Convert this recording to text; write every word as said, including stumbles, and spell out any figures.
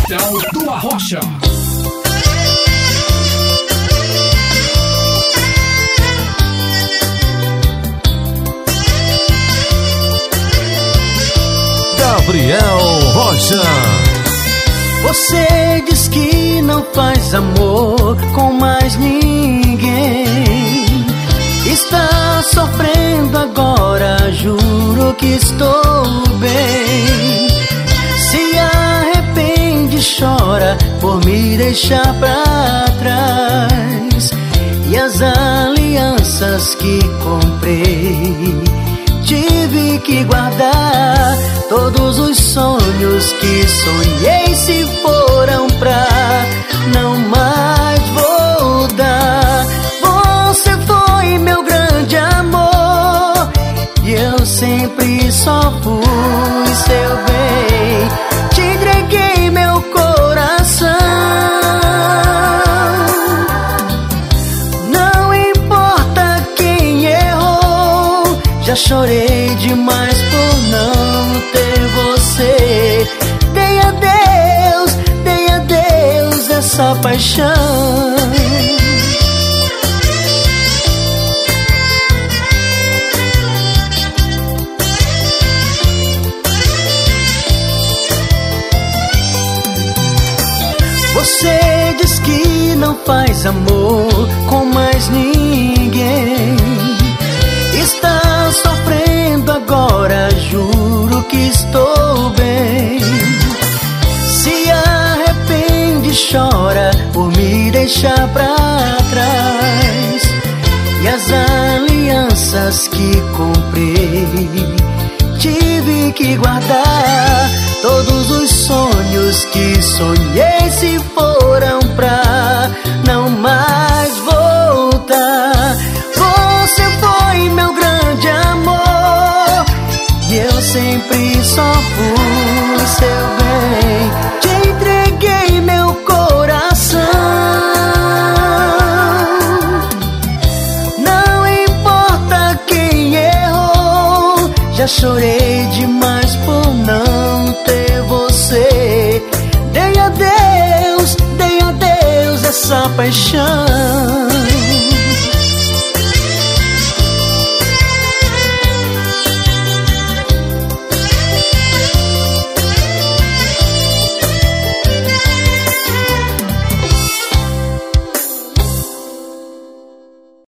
Portal do Arrocha. Gabriel Rocha. Você diz que não faz amor com mais ninguém. Está sofrendo agora, juro que estou bem. Se arrepende, chora por me deixar pra trás. E as alianças que comprei, tive que guardar. Todos os sonhos que sonhei se foram pra não mais voltar. Você foi meu grande amor e eu sempre só fui seu bem. Te entreguei meu coração. Não importa quem errou, já chorei demais por não ter você. Dei a Deus, dei a Deus essa paixão. Você diz que não faz amor com mais ninguém. Está sofrendo agora, juro que estou bem. Se arrepende, chora por me deixar pra trás. E as alianças que comprei, tive que guardar. Todos os sonhos que sonhei se foram pra não mais voltar. Você foi meu grande amor e eu sempre só fui seu bem. Te entreguei meu coração. Não importa quem errou, já chorei demais por não ter você. Dei a Deus, dei a Deus essa paixão.